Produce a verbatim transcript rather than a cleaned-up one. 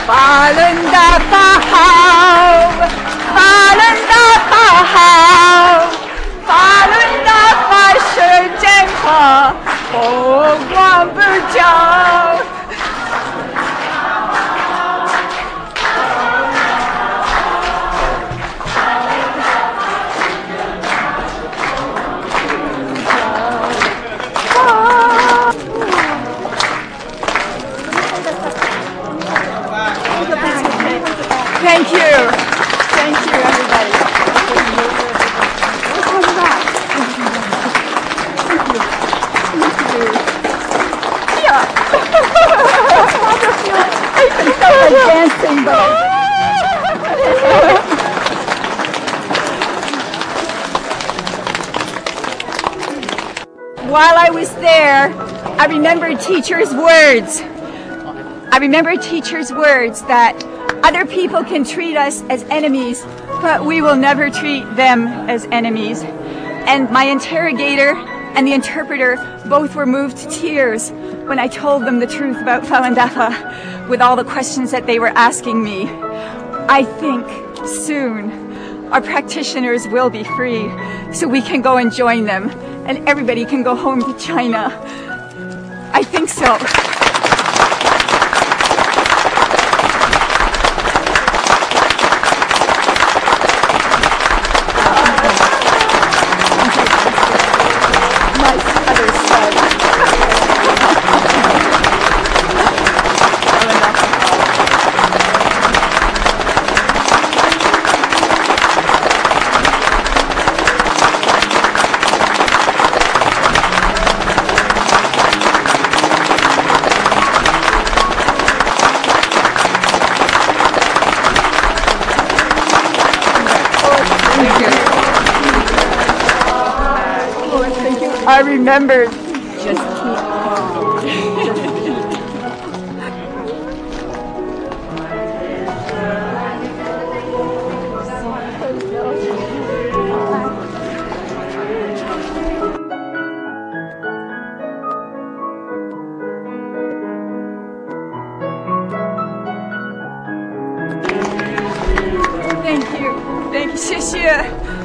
法轮大法好，法轮大法好，法轮大法是真法，不光不骄。Thank you. Thank you, everybody. Yeah. I think I was dancing, but while I was there, I remembered teacher's words. I remember teacher's words that other people can treat us as enemies, but we will never treat them as enemies. And my interrogator and the interpreter both were moved to tears when I told them the truth about Falun Dafa with all the questions that they were asking me. I think soon our practitioners will be free, so we can go and join them, and everybody can go home to China. I think so. I remember just keep calm. Thank you. Thank you, 谢谢。